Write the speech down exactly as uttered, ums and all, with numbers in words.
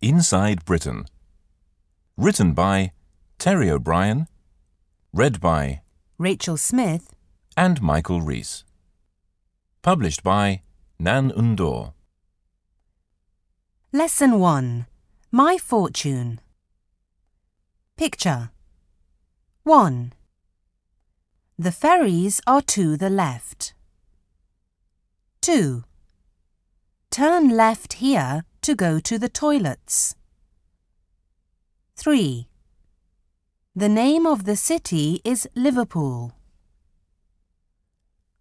Inside Britain. Written by Terry O'Brien, read by Rachel Smith and Michael Rees. Published by Nan Undor. Lesson one. My Fortune. Picture. one. The ferries are to the left. two. Turn left here to go to the toilets. three. The name of the city is Liverpool.